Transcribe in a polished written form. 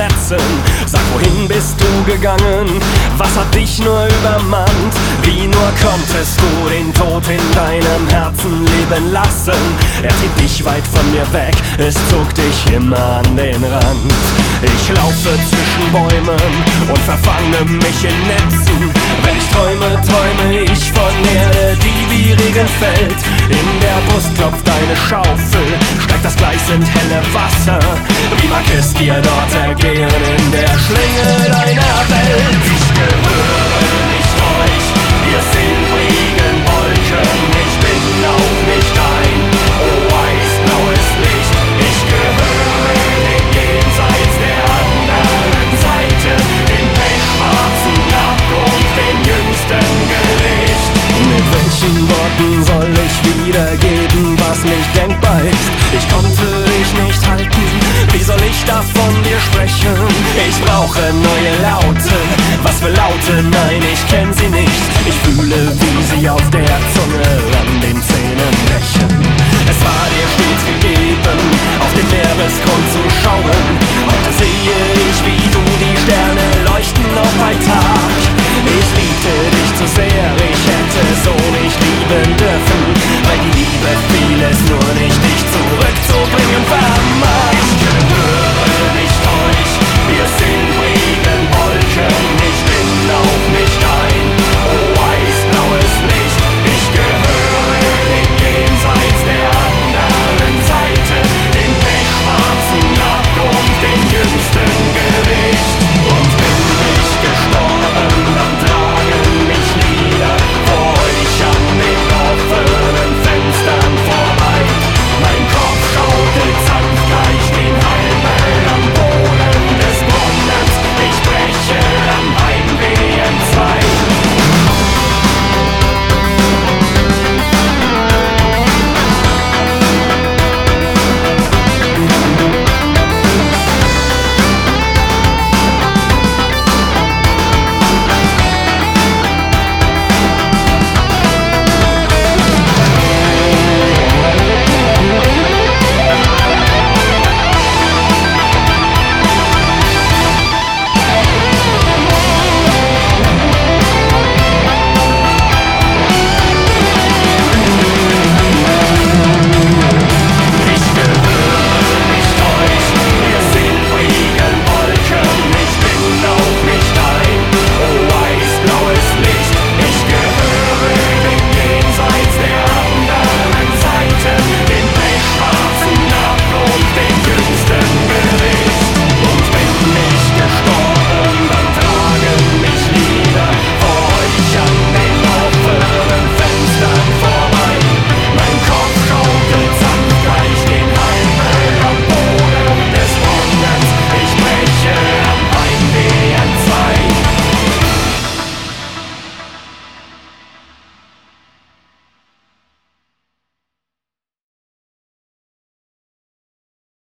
Herzen. Sag, wohin bist du gegangen? Was hat dich nur übermannt? Wie nur konntest du den Tod in deinem Herzen leben lassen? Er trieb dich weit von mir weg, es zog dich immer an den Rand. Ich laufe zwischen Bäumen und verfange mich in Netzen. Wenn ich träume, träume ich von Erde, die wie Regen fällt. In der Brust klopft eine Schaufel, steigt das gleißend helle Wasser. Wie mag es dir dort ergehen in der Schlinge deiner Welt? Ich gehöre nicht euch, wir sind Regenwolken. Ich bin auch nicht dein weiß-blaues Licht. Ich gehöre dem Jenseits der anderen Seite, dem pechschwarzen Abgrund, dem jüngsten Gericht. Mit welchen Worten soll ich wiedergeben, was nicht denkbar ist? Ich konnte dich nicht halten, wie soll ich davon dir sprechen? Ich brauche neue Laute, was für Laute? Nein, ich kenn sie nicht. Ich fühle, wie sie auf der Zunge an den Zähnen brechen. Es war dir stets gegeben, auf den Meeresgrund zu schauen.